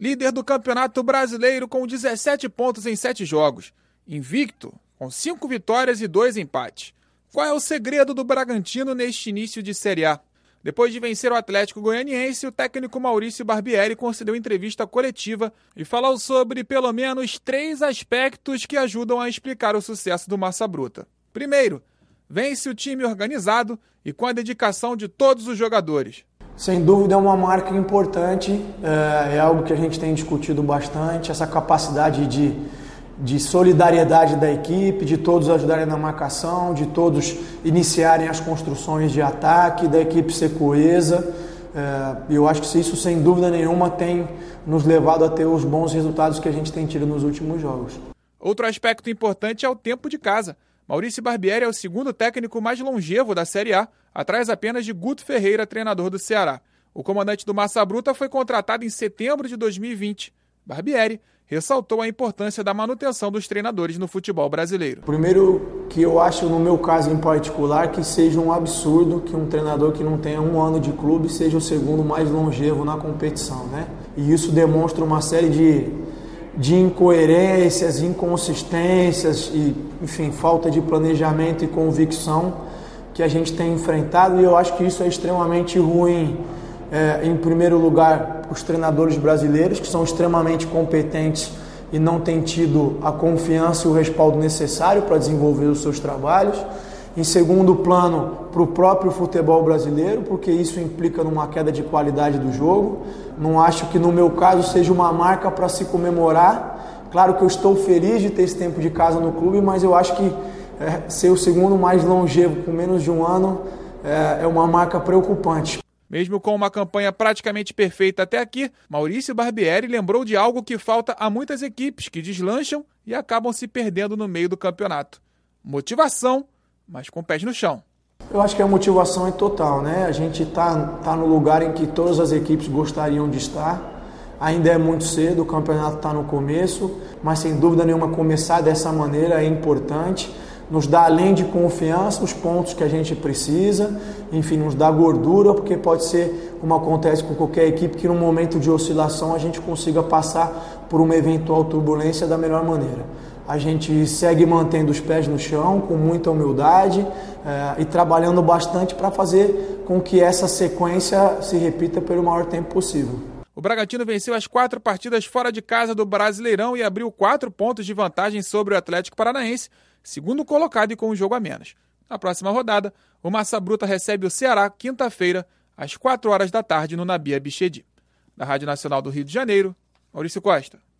Líder do Campeonato Brasileiro com 17 pontos em 7 jogos. Invicto, com 5 vitórias e 2 empates. Qual é o segredo do Bragantino neste início de Série A? Depois de vencer o Atlético Goianiense, o técnico Maurício Barbieri concedeu entrevista coletiva e falou sobre pelo menos 3 aspectos que ajudam a explicar o sucesso do Massa Bruta. Primeiro, vence o time organizado e com a dedicação de todos os jogadores. Sem dúvida é uma marca importante, é algo que a gente tem discutido bastante, essa capacidade de solidariedade da equipe, de todos ajudarem na marcação, de todos iniciarem as construções de ataque, da equipe ser coesa. Eu acho que isso, sem dúvida nenhuma, tem nos levado a ter os bons resultados que a gente tem tido nos últimos jogos. Outro aspecto importante é o tempo de casa. Maurício Barbieri é o segundo técnico mais longevo da Série A, atrás apenas de Guto Ferreira, treinador do Ceará. O comandante do Massa Bruta foi contratado em setembro de 2020. Barbieri ressaltou a importância da manutenção dos treinadores no futebol brasileiro. Primeiro, que eu acho, no meu caso em particular, que seja um absurdo que um treinador que não tenha 1 ano de clube seja o segundo mais longevo na competição, né? E isso demonstra uma série de incoerências, inconsistências e, enfim, falta de planejamento e convicção que a gente tem enfrentado, e eu acho que isso é extremamente ruim, em primeiro lugar, os treinadores brasileiros, que são extremamente competentes e não têm tido a confiança e o respaldo necessário para desenvolver os seus trabalhos. Em segundo plano, para o próprio futebol brasileiro, porque isso implica numa queda de qualidade do jogo. Não acho que, no meu caso, seja uma marca para se comemorar. Claro que eu estou feliz de ter esse tempo de casa no clube, mas eu acho que ser o segundo mais longevo com menos de 1 ano é uma marca preocupante. Mesmo com uma campanha praticamente perfeita até aqui, Maurício Barbieri lembrou de algo que falta a muitas equipes que deslancham e acabam se perdendo no meio do campeonato: motivação, mas com pés no chão. Eu acho que a motivação é total, né? A gente tá no lugar em que todas as equipes gostariam de estar. Ainda é muito cedo, o campeonato está no começo, mas sem dúvida nenhuma começar dessa maneira é importante. Nos dá, além de confiança, os pontos que a gente precisa, enfim, nos dá gordura, porque pode ser, como acontece com qualquer equipe, que num momento de oscilação a gente consiga passar por uma eventual turbulência da melhor maneira. A gente segue mantendo os pés no chão, com muita humildade e trabalhando bastante para fazer com que essa sequência se repita pelo maior tempo possível. O Bragantino venceu as 4 partidas fora de casa do Brasileirão e abriu 4 pontos de vantagem sobre o Atlético Paranaense, segundo colocado e com um jogo a menos. Na próxima rodada, o Massa Bruta recebe o Ceará quinta-feira, às 4 horas da tarde, no Nabi Abichedi. Da Rádio Nacional do Rio de Janeiro, Maurício Costa.